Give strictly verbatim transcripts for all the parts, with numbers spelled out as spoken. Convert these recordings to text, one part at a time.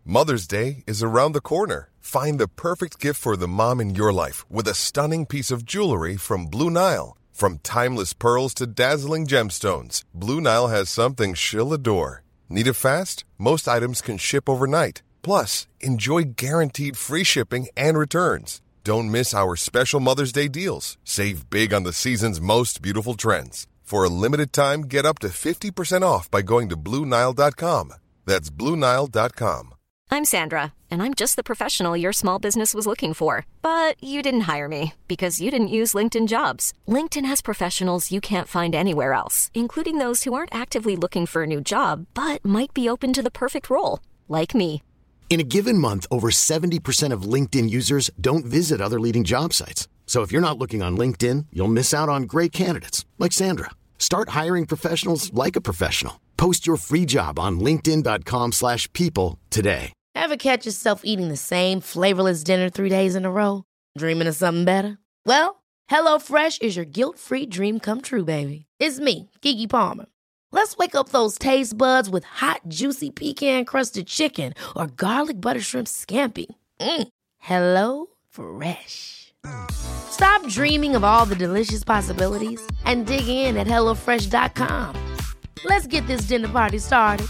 Mother's Day is around the corner. Find the perfect gift for the mom in your life with a stunning piece of jewelry from Blue Nile. From timeless pearls to dazzling gemstones, Blue Nile has something she'll adore. Need it fast? Most items can ship overnight. Plus, enjoy guaranteed free shipping and returns. Don't miss our special Mother's Day deals. Save big on the season's most beautiful trends. For a limited time, get up to fifty percent off by going to Blue Nile dot com. That's Blue Nile dot com. I'm Sandra, and I'm just the professional your small business was looking for. But you didn't hire me because you didn't use LinkedIn Jobs. LinkedIn has professionals you can't find anywhere else, including those who aren't actively looking for a new job, but might be open to the perfect role, like me. In a given month, over seventy percent of LinkedIn users don't visit other leading job sites. So if you're not looking on LinkedIn, you'll miss out on great candidates like Sandra. Start hiring professionals like a professional. Post your free job on linkedin dot com slash people today. Ever catch yourself eating the same flavorless dinner three days in a row? Dreaming of something better? Well, HelloFresh is your guilt-free dream come true, baby. It's me, Keke Palmer. Let's wake up those taste buds with hot, juicy pecan-crusted chicken or garlic butter shrimp scampi. Mm. Hello Fresh. Stop dreaming of all the delicious possibilities and dig in at hello fresh dot com. Let's get this dinner party started.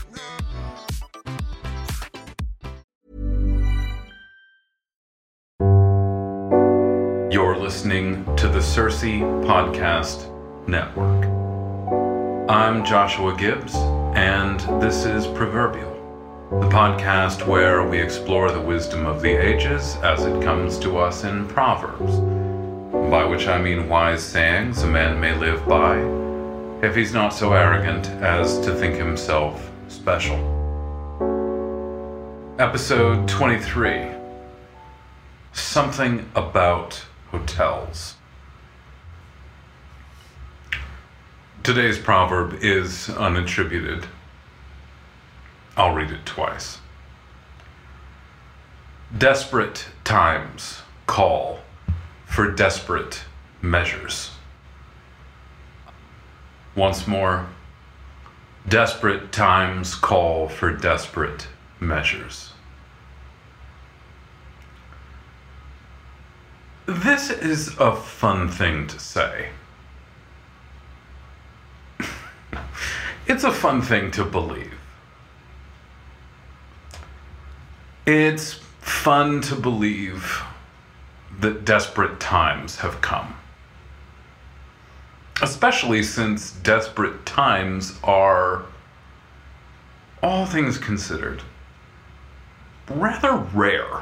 You're listening to the Cersei Podcast Network. I'm Joshua Gibbs, and this is Proverbial, the podcast where we explore the wisdom of the ages as it comes to us in Proverbs, by which I mean wise sayings a man may live by, if he's not so arrogant as to think himself special. Episode twenty-three, Something About Hotels. Today's proverb is unattributed. I'll read it twice. Desperate times call for desperate measures. Once more, desperate times call for desperate measures. This is a fun thing to say. It's a fun thing to believe. It's fun to believe that desperate times have come. Especially since desperate times are, all things considered, rather rare.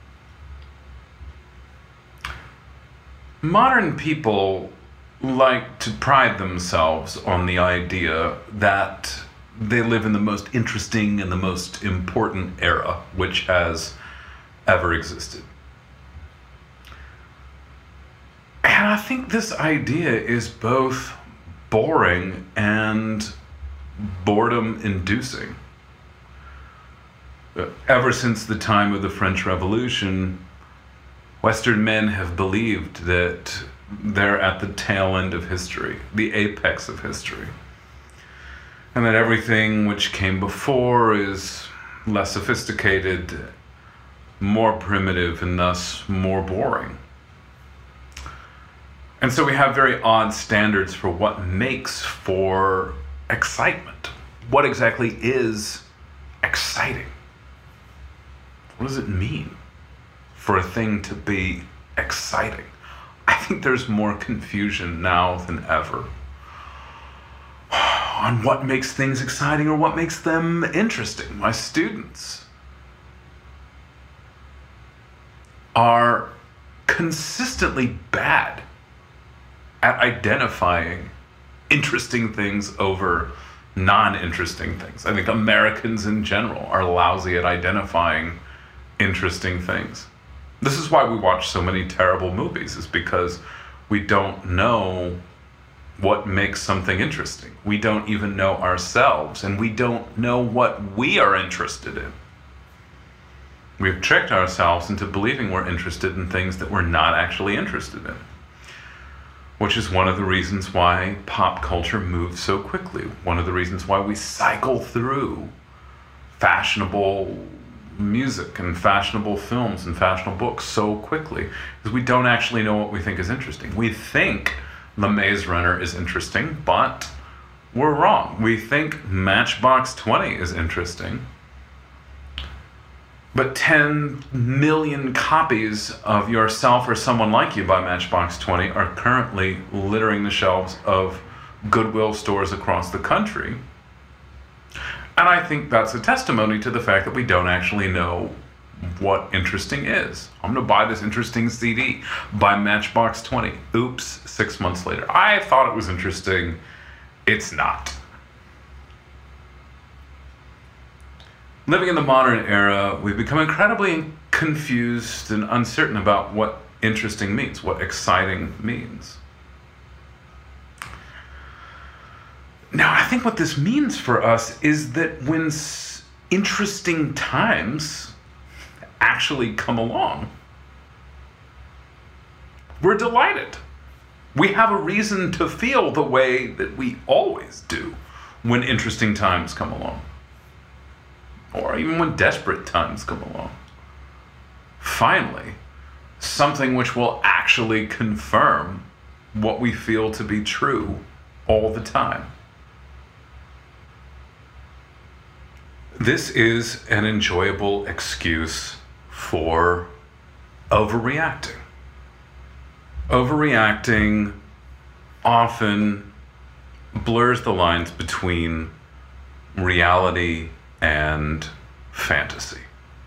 Modern people like to pride themselves on the idea that they live in the most interesting and the most important era which has ever existed. And I think this idea is both boring and boredom-inducing. Ever since the time of the French Revolution, Western men have believed that they're at the tail end of history, the apex of history, and that everything which came before is less sophisticated, more primitive, and thus more boring. And so we have very odd standards for what makes for excitement. What exactly is exciting? What does it mean for a thing to be exciting? I think there's more confusion now than ever on what makes things exciting or what makes them interesting. My students are consistently bad at identifying interesting things over non-interesting things. I think Americans in general are lousy at identifying interesting things. This is why we watch so many terrible movies, is because we don't know what makes something interesting. We don't even know ourselves, and we don't know what we are interested in. We've tricked ourselves into believing we're interested in things that we're not actually interested in, which is one of the reasons why pop culture moves so quickly. One of the reasons why we cycle through fashionable music and fashionable films and fashionable books so quickly is we don't actually know what we think is interesting. We think The Maze Runner is interesting, but we're wrong. We think Matchbox twenty is interesting, but ten million copies of Yourself or Someone Like You by Matchbox twenty are currently littering the shelves of Goodwill stores across the country. And I think that's a testimony to the fact that we don't actually know what interesting is. I'm going to buy this interesting C D by Matchbox twenty. Oops, six months later. I thought it was interesting. It's not. Living in the modern era, we've become incredibly confused and uncertain about what interesting means, what exciting means. Now, I think what this means for us is that when s- interesting times actually come along, we're delighted. We have a reason to feel the way that we always do when interesting times come along, or even when desperate times come along. Finally, something which will actually confirm what we feel to be true all the time. This is an enjoyable excuse for overreacting. Overreacting often blurs the lines between reality and fantasy.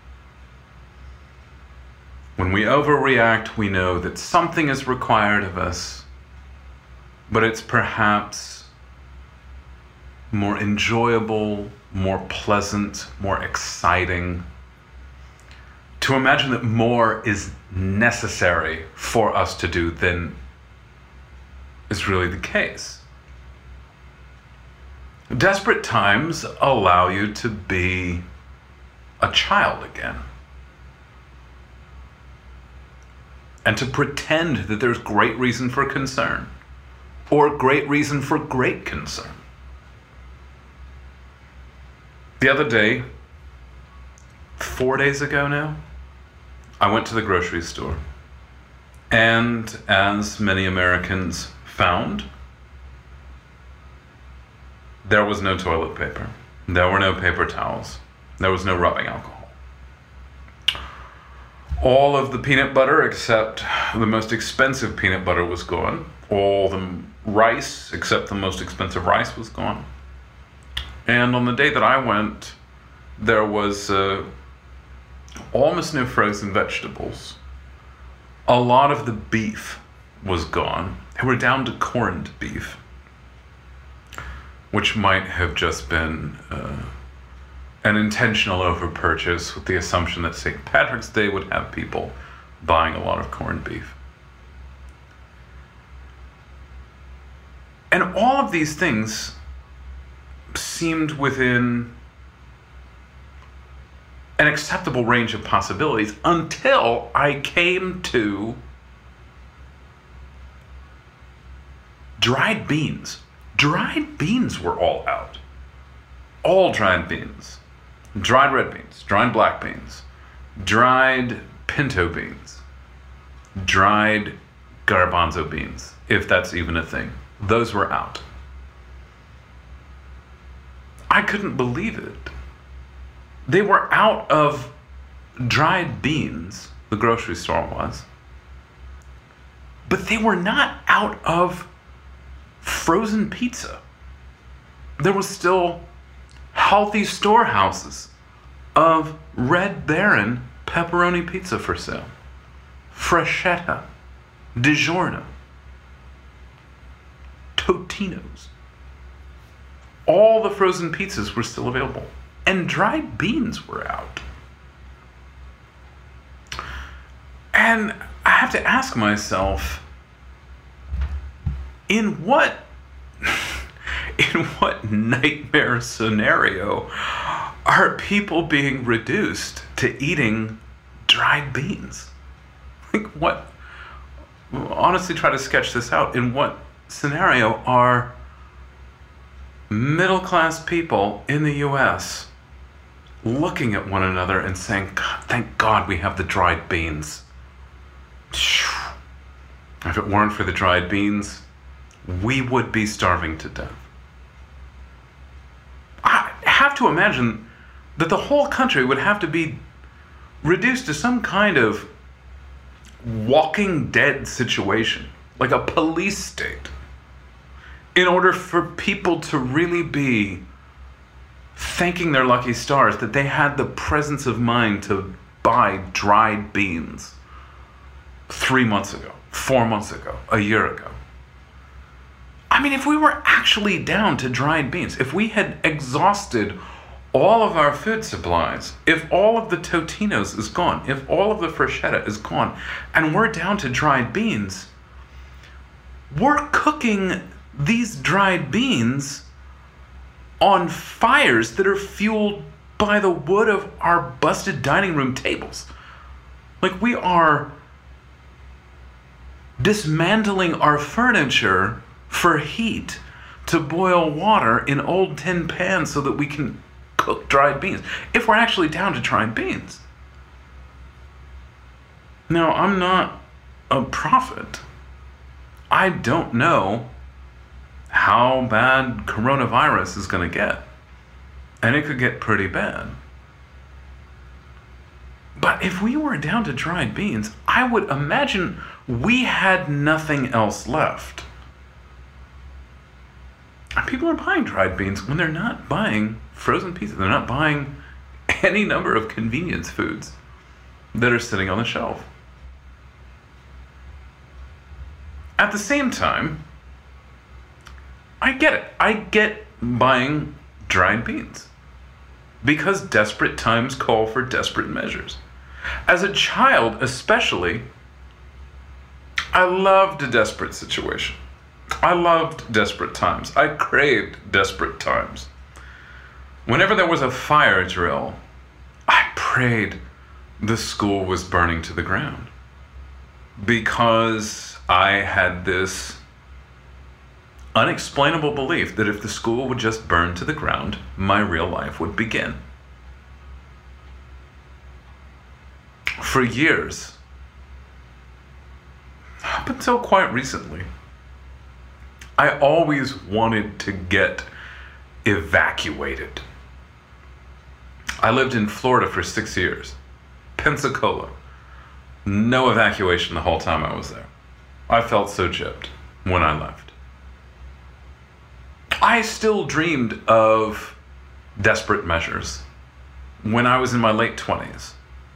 When we overreact, we know that something is required of us, but it's perhaps more enjoyable, more pleasant, more exciting to imagine that more is necessary for us to do than is really the case. Desperate times allow you to be a child again, and to pretend that there's great reason for concern, or great reason for great concern. The other day, four days ago now, I went to the grocery store, and as many Americans found, there was no toilet paper, there were no paper towels, there was no rubbing alcohol. All of the peanut butter except the most expensive peanut butter was gone. All the rice except the most expensive rice was gone. And on the day that I went, there was uh, almost no frozen vegetables. A lot of the beef was gone. They were down to corned beef, which might have just been uh, an intentional overpurchase with the assumption that Saint Patrick's Day would have people buying a lot of corned beef. And all of these things seemed within an acceptable range of possibilities until I came to dried beans. Dried beans were all out. All dried beans. Dried red beans, dried black beans, dried pinto beans, dried garbanzo beans, if that's even a thing. Those were out. I couldn't believe it. They were out of dried beans, the grocery store was, but they were not out of frozen pizza. There was still healthy storehouses of Red Baron pepperoni pizza for sale, Freschetta, DiGiorno, Totino's. All the frozen pizzas were still available, and dried beans were out. And I have to ask myself, in what in what nightmare scenario are people being reduced to eating dried beans? Like what? Honestly, try to sketch this out. In what scenario are middle-class people in the U S looking at one another and saying, God, thank God we have the dried beans. If it weren't for the dried beans, we would be starving to death. I have to imagine that the whole country would have to be reduced to some kind of Walking Dead situation, like a police state, in order for people to really be thanking their lucky stars that they had the presence of mind to buy dried beans three months ago, four months ago, a year ago. I mean, if we were actually down to dried beans, if we had exhausted all of our food supplies, if all of the Totino's is gone, if all of the Freshetta is gone, and we're down to dried beans, we're cooking these dried beans on fires that are fueled by the wood of our busted dining room tables. Like, we are dismantling our furniture for heat to boil water in old tin pans so that we can cook dried beans, if we're actually down to dried beans. Now, I'm not a prophet. I don't know how bad coronavirus is going to get. And it could get pretty bad. But if we were down to dried beans, I would imagine we had nothing else left. And people are buying dried beans when they're not buying frozen pizza. They're not buying any number of convenience foods that are sitting on the shelf. At the same time, I get it. I get buying dried beans because desperate times call for desperate measures. As a child, especially, I loved a desperate situation. I loved desperate times. I craved desperate times. Whenever there was a fire drill, I prayed the school was burning to the ground, because I had this unexplainable belief that if the school would just burn to the ground, my real life would begin. For years, up until quite recently, I always wanted to get evacuated. I lived in Florida for six years. Pensacola. No evacuation the whole time I was there. I felt so gypped when I left. I still dreamed of desperate measures when I was in my late twenties.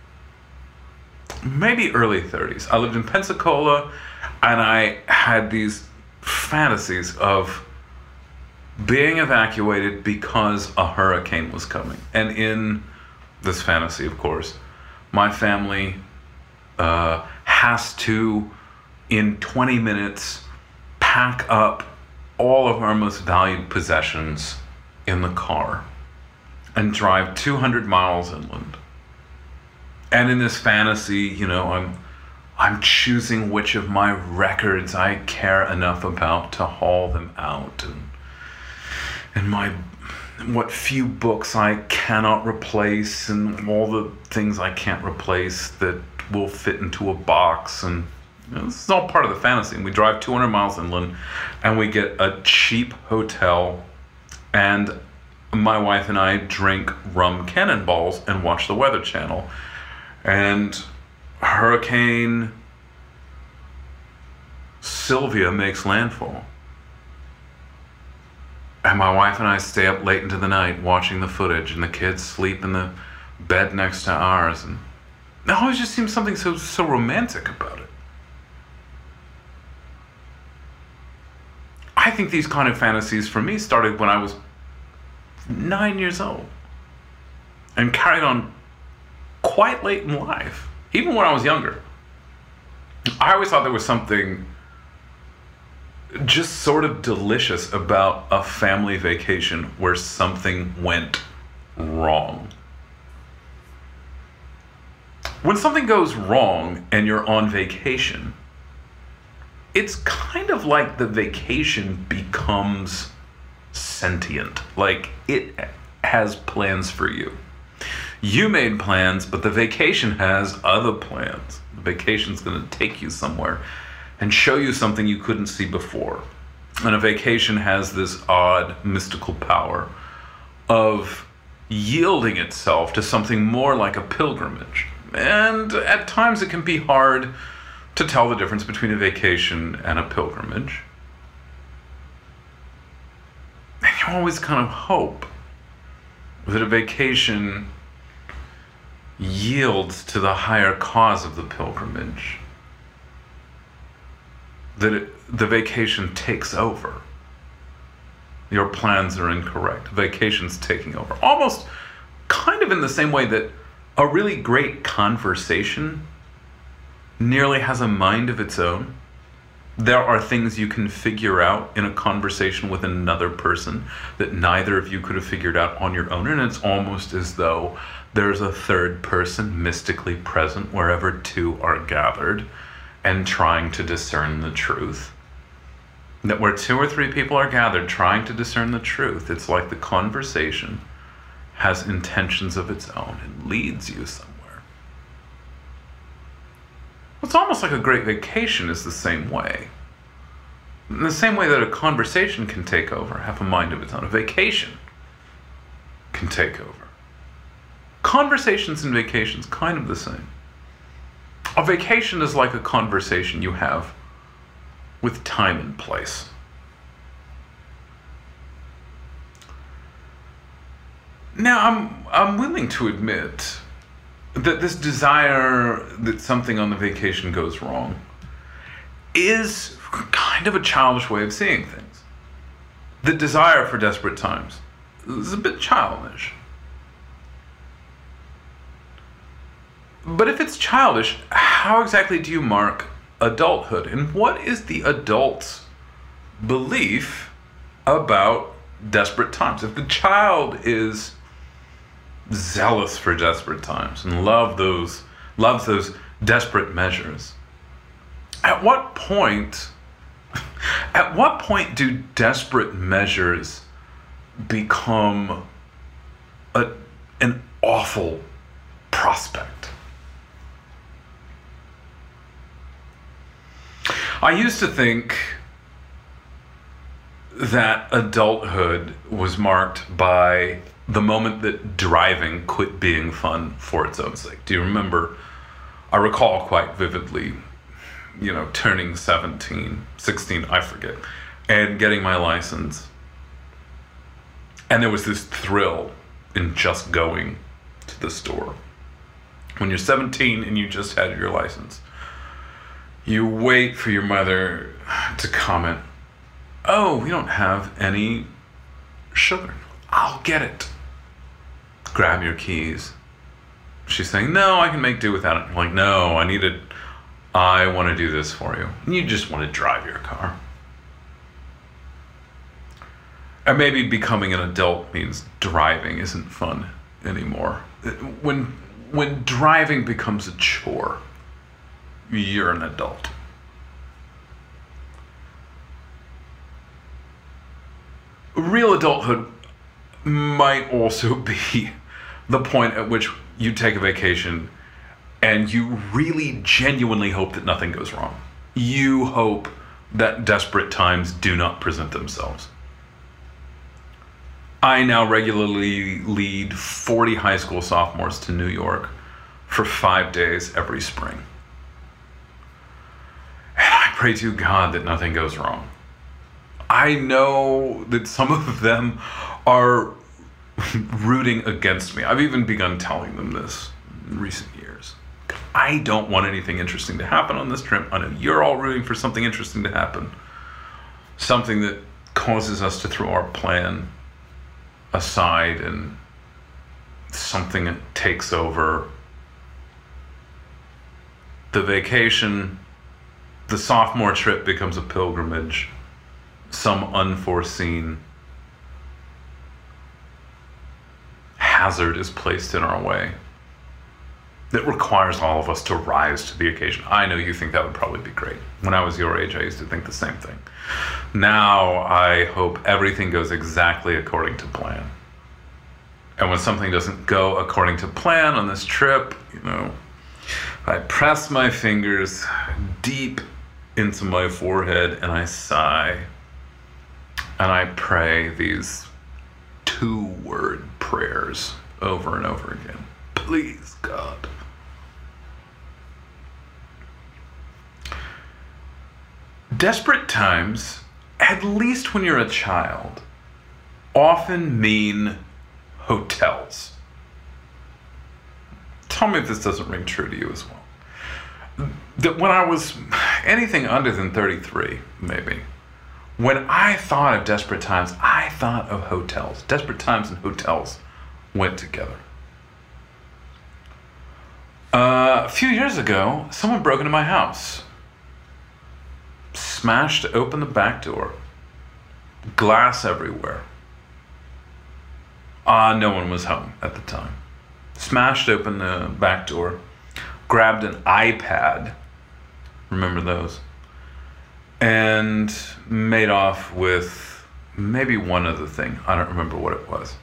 Maybe early thirties. I lived in Pensacola, and I had these fantasies of being evacuated because a hurricane was coming. And in this fantasy, of course, my family uh, has to, in twenty minutes, pack up all of our most valued possessions in the car and drive two hundred miles inland. And in this fantasy, you know, I'm I'm choosing which of my records I care enough about to haul them out, and and my what few books I cannot replace, and all the things I can't replace that will fit into a box. And you know, this is all part of the fantasy. And we drive two hundred miles inland, and we get a cheap hotel, and my wife and I drink rum cannonballs and watch the Weather Channel. And Hurricane Sylvia makes landfall. And my wife and I stay up late into the night watching the footage, and the kids sleep in the bed next to ours. And there always just seems something so so romantic about it. I think these kind of fantasies for me started when I was nine years old and carried on quite late in life, even when I was younger. I always thought there was something just sort of delicious about a family vacation where something went wrong. When something goes wrong and you're on vacation, it's kind of like the vacation becomes sentient, like it has plans for you. You made plans, but the vacation has other plans. The vacation's going to take you somewhere and show you something you couldn't see before. And a vacation has this odd mystical power of yielding itself to something more like a pilgrimage. And at times it can be hard to tell the difference between a vacation and a pilgrimage. And you always kind of hope that a vacation yields to the higher cause of the pilgrimage. That it, the vacation takes over. Your plans are incorrect. Vacation's taking over. Almost kind of in the same way that a really great conversation nearly has a mind of its own. There are things you can figure out in a conversation with another person that neither of you could have figured out on your own, and it's almost as though there's a third person mystically present wherever two are gathered and trying to discern the truth. That where two or three people are gathered trying to discern the truth, it's like the conversation has intentions of its own and leads you somewhere. It's almost like a great vacation is the same way. In the same way that a conversation can take over, have a mind of its own, a vacation can take over. Conversations and vacations, kind of the same. A vacation is like a conversation you have with time and place. Now, I'm I'm willing to admit that this desire that something on the vacation goes wrong is kind of a childish way of seeing things. The desire for desperate times is a bit childish. But if it's childish, how exactly do you mark adulthood? And what is the adult's belief about desperate times? If the child is zealous for desperate times and love those loves those desperate measures, at what point at what point do desperate measures become a, an awful prospect? I used to think that adulthood was marked by the moment that driving quit being fun for its own sake. Do you remember? I recall quite vividly, you know, turning seventeen, sixteen, I forget, and getting my license. And there was this thrill in just going to the store. When you're seventeen and you just had your license, you wait for your mother to comment, "Oh, we don't have any sugar." "I'll get it." Grab your keys. She's saying, "No, I can make do without it." You're like, "No, I need it. I want to do this for you." And you just want to drive your car. And maybe becoming an adult means driving isn't fun anymore. When, when driving becomes a chore, you're an adult. Real adulthood might also be the point at which you take a vacation and you really genuinely hope that nothing goes wrong. You hope that desperate times do not present themselves. I now regularly lead forty high school sophomores to New York for five days every spring. And I pray to God that nothing goes wrong. I know that some of them are rooting against me. I've even begun telling them this in recent years. I don't want anything interesting to happen on this trip. I know you're all rooting for something interesting to happen. Something that causes us to throw our plan aside and something that takes over. The vacation, the sophomore trip becomes a pilgrimage. Some unforeseen hazard is placed in our way that requires all of us to rise to the occasion. I know you think that would probably be great. When I was your age, I used to think the same thing. Now I hope everything goes exactly according to plan. And when something doesn't go according to plan on this trip, you know, I press my fingers deep into my forehead and I sigh. And I pray these two-word prayers over and over again. Please, God. Desperate times, at least when you're a child, often mean hotels. Tell me if this doesn't ring true to you as well. That when I was anything under than thirty-three, maybe, when I thought of desperate times, I thought of hotels. Desperate times and hotels went together. Uh, a few years ago, someone broke into my house, smashed open the back door, glass everywhere. Ah, uh, no one was home at the time. Smashed open the back door, grabbed an iPad, remember those, and made off with maybe one other thing. I don't remember what it was.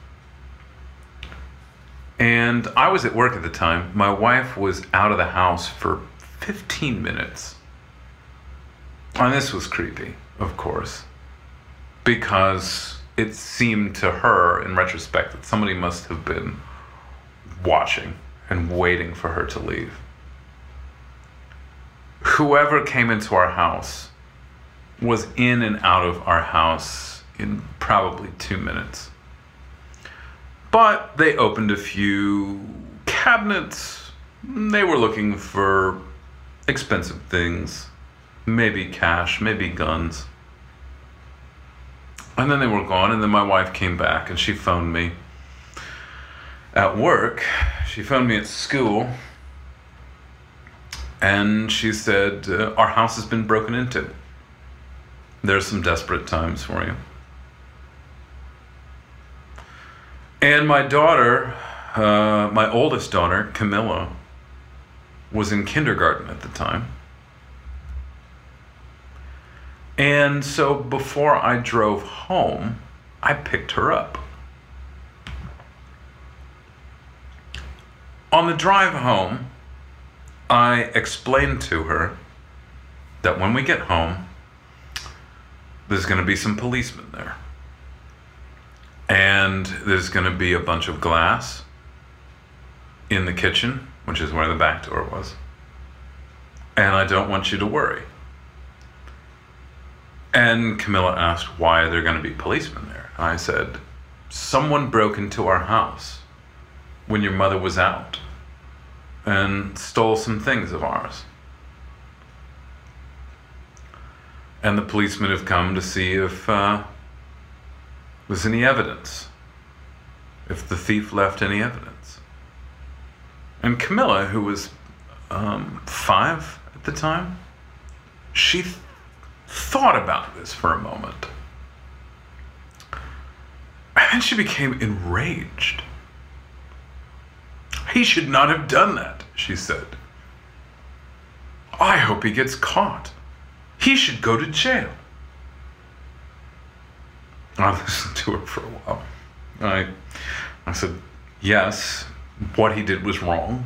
And I was at work at the time. My wife was out of the house for fifteen minutes. And this was creepy, of course, because it seemed to her, in retrospect, that somebody must have been watching and waiting for her to leave. Whoever came into our house was in and out of our house in probably two minutes. But they opened a few cabinets. They were looking for expensive things, maybe cash, maybe guns. And then they were gone, and then my wife came back and she phoned me at work. She phoned me at school, and she said, uh, our house has been broken into. There's some desperate times for you. And my daughter, uh, my oldest daughter, Camilla, was in kindergarten at the time. And so before I drove home, I picked her up. On the drive home, I explained to her that when we get home, there's going to be some policemen there. And there's going to be a bunch of glass in the kitchen, which is where the back door was. And I don't want you to worry. And Camilla asked, why are there going to be policemen there? And I said, someone broke into our house when your mother was out and stole some things of ours. And the policemen have come to see if uh, there's any evidence, if the thief left any evidence. And Camilla, who was um, five at the time, she th- thought about this for a moment. And then she became enraged. He should not have done that, she said. I hope he gets caught. He should go to jail. I listened to her for a while. I, I said, yes, what he did was wrong.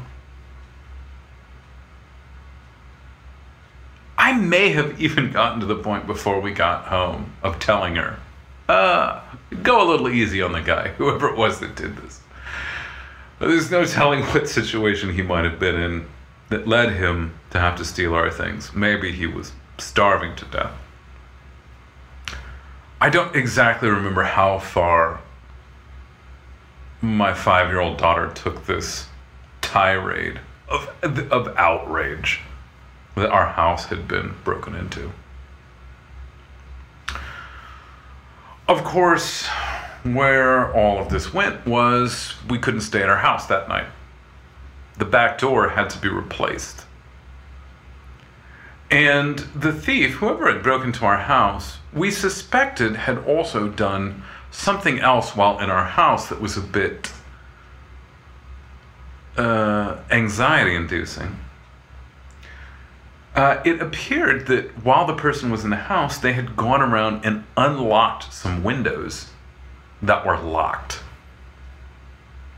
I may have even gotten to the point before we got home of telling her, uh, go a little easy on the guy, whoever it was that did this. There's no telling what situation he might have been in that led him to have to steal our things. Maybe he was starving to death. I don't exactly remember how far my five-year-old daughter took this tirade of, of outrage that our house had been broken into. Of course, where all of this went was we couldn't stay in our house that night. The back door had to be replaced. And the thief, whoever had broken into our house, we suspected had also done something else while in our house that was a bit uh, anxiety-inducing. Uh, it appeared that while the person was in the house, they had gone around and unlocked some windows that were locked.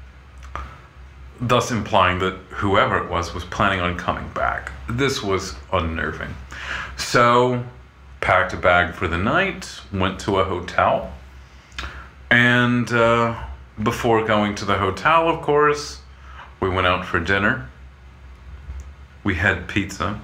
thus implying that whoever it was was planning on coming back. This was unnerving. So, packed a bag for the night, went to a hotel, and uh, before going to the hotel, of course, we went out for dinner. We had pizza.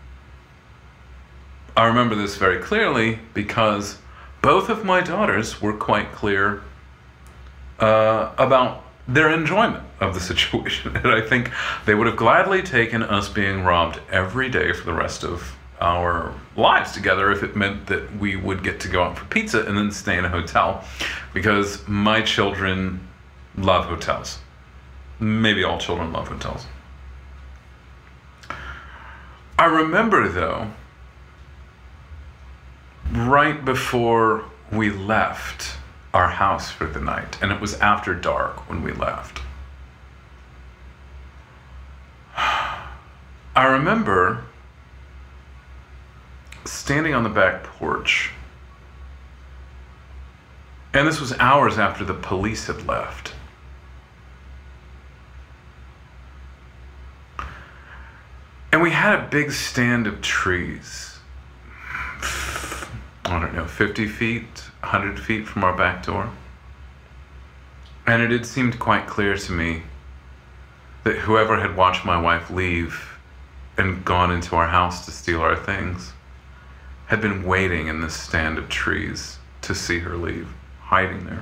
I remember this very clearly because both of my daughters were quite clear uh, about their enjoyment of the situation. And I think they would have gladly taken us being robbed every day for the rest of our lives together if it meant that we would get to go out for pizza and then stay in a hotel, because my children love hotels. Maybe all children love hotels. I remember, though, right before we left our house for the night, and it was after dark when we left, I remember standing on the back porch, and this was hours after the police had left. And we had a big stand of trees, I don't know, fifty feet, one hundred feet from our back door. And it had seemed quite clear to me that whoever had watched my wife leave and gone into our house to steal our things had been waiting in this stand of trees to see her leave, hiding there.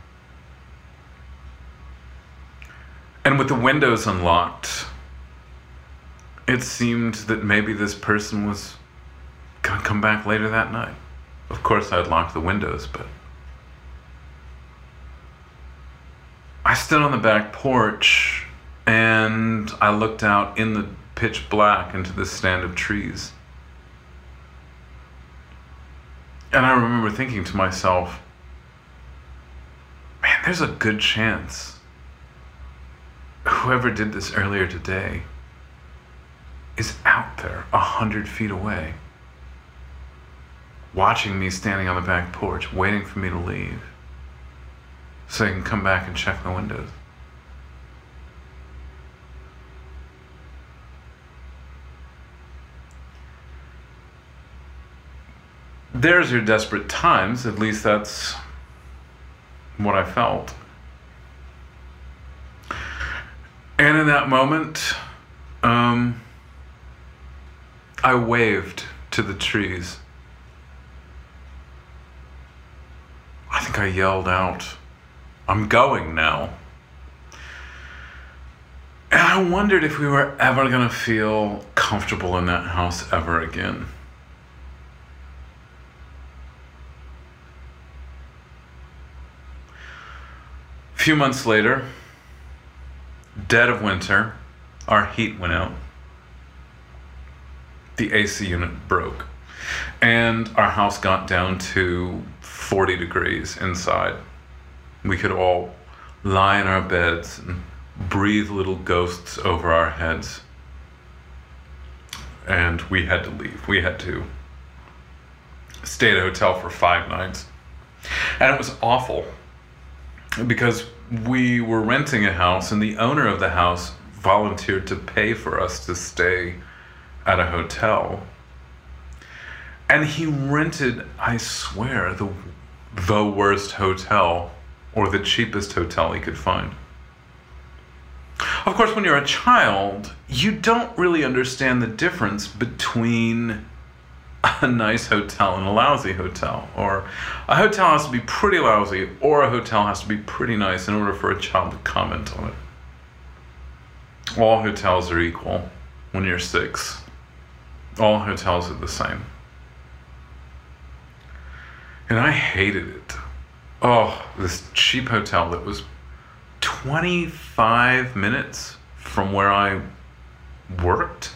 And with the windows unlocked, it seemed that maybe this person was going to come back later that night. Of course, I had locked the windows, but I stood on the back porch and I looked out in the pitch black into this stand of trees. And I remember thinking to myself, man, there's a good chance whoever did this earlier today is out there a hundred feet away, watching me standing on the back porch, waiting for me to leave so he can come back and check the windows. There's your desperate times, at least that's what I felt. And in that moment, um, I waved to the trees. I think I yelled out, "I'm going now." And I wondered if we were ever going to feel comfortable in that house ever again. A few months later, dead of winter, our heat went out. The A C unit broke, and our house got down to forty degrees inside. We could all lie in our beds and breathe little ghosts over our heads. And we had to leave. We had to stay at a hotel for five nights. And it was awful because we were renting a house and the owner of the house volunteered to pay for us to stay at a hotel. And he rented, I swear, the the worst hotel or the cheapest hotel he could find. Of course, when you're a child, you don't really understand the difference between a nice hotel and a lousy hotel. Or a hotel has to be pretty lousy, or a hotel has to be pretty nice in order for a child to comment on it. All hotels are equal when you're six. All hotels are the same. And I hated it. Oh, this cheap hotel that was twenty-five minutes from where I worked.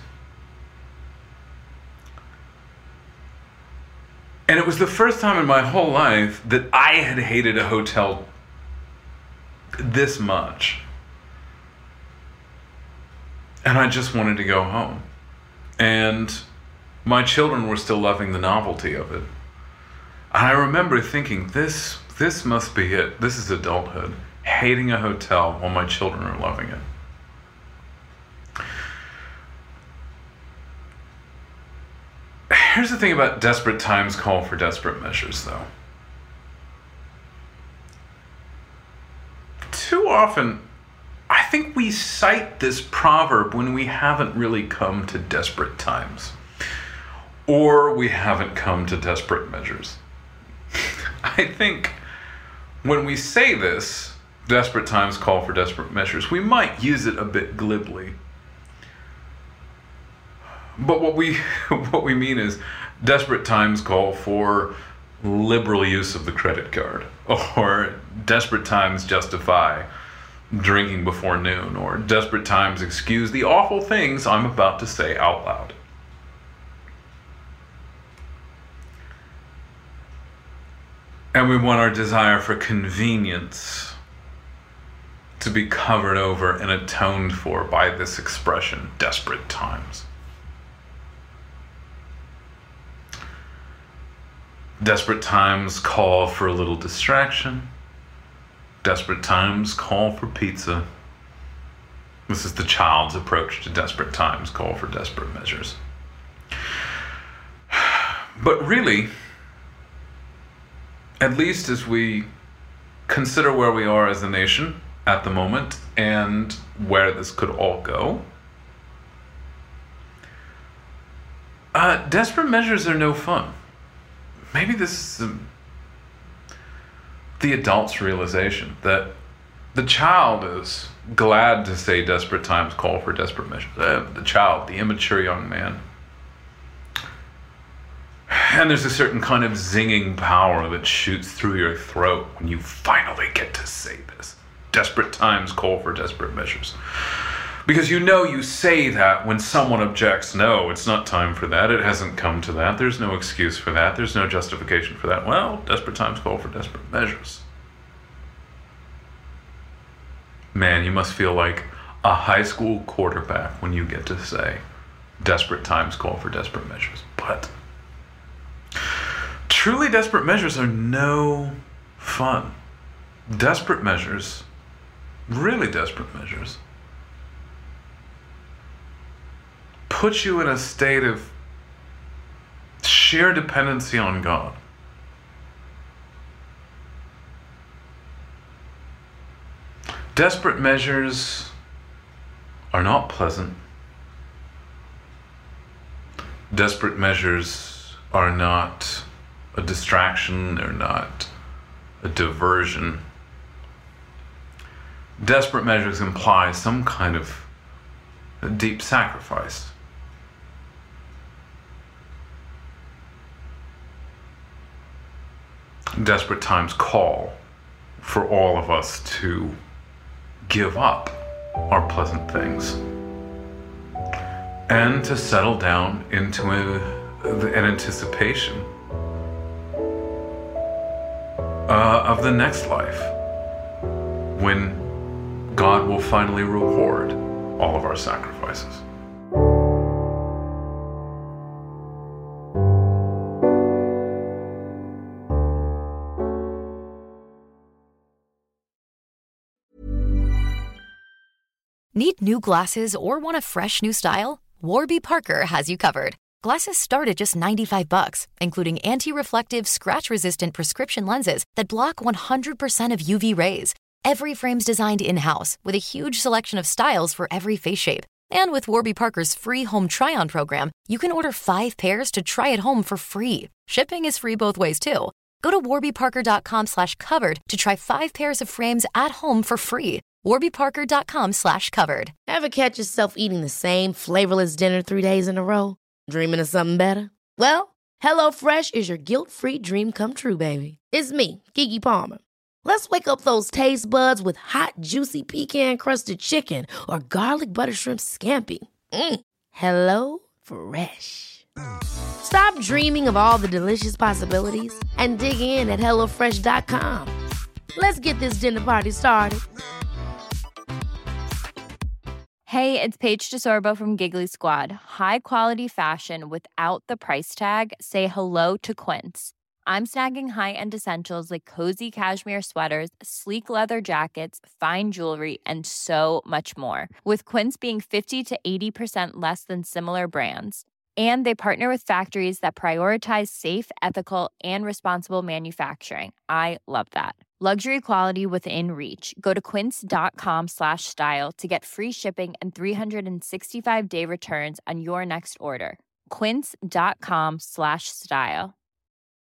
And it was the first time in my whole life that I had hated a hotel this much. And I just wanted to go home. And my children were still loving the novelty of it. And I remember thinking, this this must be it. This is adulthood. Hating a hotel while my children are loving it. Here's the thing about desperate times call for desperate measures, though. Too often, I think we cite this proverb when we haven't really come to desperate times, or we haven't come to desperate measures. I think when we say this, desperate times call for desperate measures, we might use it a bit glibly. But what we what we mean is desperate times call for liberal use of the credit card, or desperate times justify drinking before noon, or desperate times excuse the awful things I'm about to say out loud. And we want our desire for convenience to be covered over and atoned for by this expression, desperate times. Desperate times call for a little distraction. Desperate times call for pizza. This is the child's approach to desperate times call for desperate measures. But really, at least as we consider where we are as a nation at the moment and where this could all go, uh, desperate measures are no fun. Maybe this is um, the adult's realization that the child is glad to say desperate times call for desperate measures. Uh, the child, the immature young man. And there's a certain kind of zinging power that shoots through your throat when you finally get to say this. Desperate times call for desperate measures. Because you know you say that when someone objects, no, it's not time for that, it hasn't come to that, there's no excuse for that, there's no justification for that. Well, desperate times call for desperate measures. Man, you must feel like a high school quarterback when you get to say, desperate times call for desperate measures. But truly desperate measures are no fun. Desperate measures, really desperate measures, put you in a state of sheer dependency on God. Desperate measures are not pleasant. Desperate measures are not a distraction, they're not a diversion. Desperate measures imply some kind of a deep sacrifice. Desperate times call for all of us to give up our pleasant things and to settle down into a, an anticipation uh, of the next life when God will finally reward all of our sacrifices. Need new glasses or want a fresh new style? Warby Parker has you covered. Glasses start at just ninety-five bucks, including anti-reflective, scratch-resistant prescription lenses that block one hundred percent of U V rays. Every frame's designed in-house with a huge selection of styles for every face shape. And with Warby Parker's free home try-on program, you can order five pairs to try at home for free. Shipping is free both ways, too. Go to warbyparker.com slash covered to try five pairs of frames at home for free. warbyparker.com slash covered. Ever catch yourself eating the same flavorless dinner three days in a row? Dreaming of something better? Well, HelloFresh is your guilt-free dream come true, baby. It's me, Keke Palmer. Let's wake up those taste buds with hot, juicy pecan-crusted chicken or garlic butter shrimp scampi. Mm. Hello Fresh. Stop dreaming of all the delicious possibilities and dig in at hello fresh dot com. Let's get this dinner party started. Hey, it's Paige DeSorbo from Giggly Squad. High quality fashion without the price tag. Say hello to Quince. I'm snagging high-end essentials like cozy cashmere sweaters, sleek leather jackets, fine jewelry, and so much more. With Quince being fifty to eighty percent less than similar brands. And they partner with factories that prioritize safe, ethical, and responsible manufacturing. I love that. Luxury quality within reach. Go to quince.com slash style to get free shipping and three sixty-five day returns on your next order. Quince.com slash style.